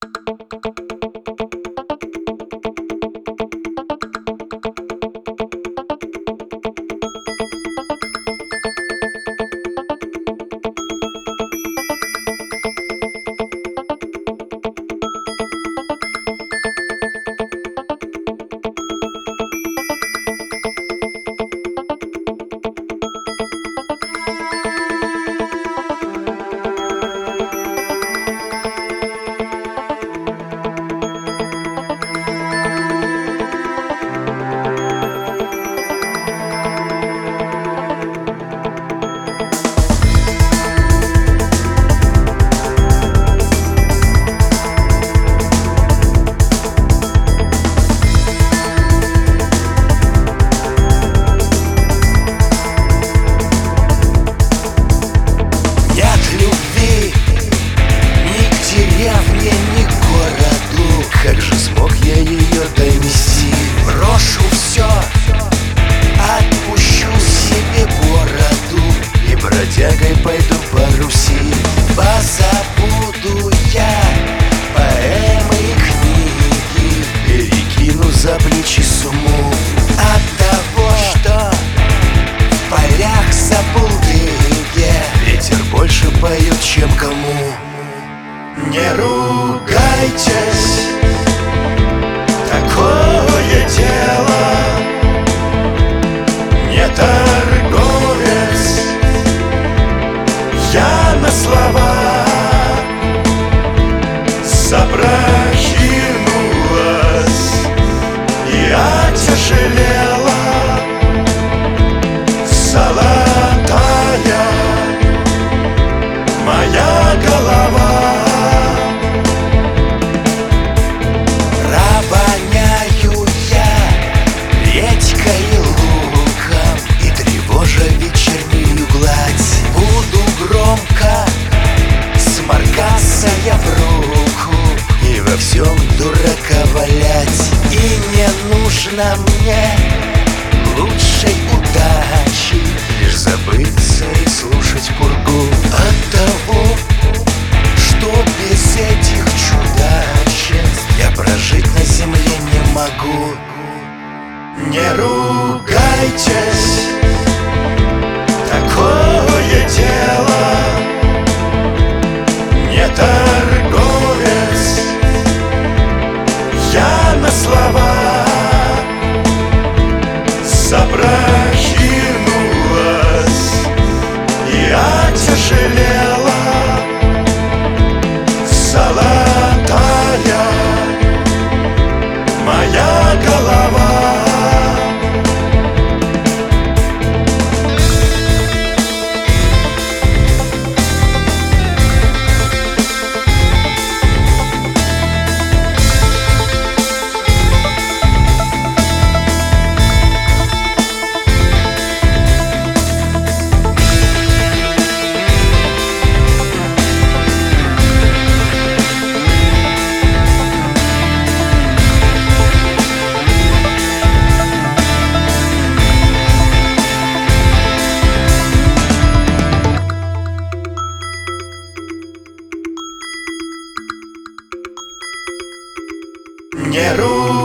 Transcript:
Как же смог я ее донести? Брошу все, отпущу себе бороду и бродягой пойду по Руси. Позабуду я поэмы и книги, перекину за плечи сумму от того, что в полях забулдыге ветер больше поет, чем кому. Не ругайтесь, такое дело, не торговец, я на слова запрокинулась и отяжелела золотая моя голова. Я в руку и во всем дурака валять. И не нужно мне лучшей удачи, лишь забыться и слушать пургу от того, что без этих чудачеств я прожить на земле не могу. Не ругайтесь, такое дело, не торговец, я на слова запрокинулась и отяжелела золотая моя голова. Не ругайтесь.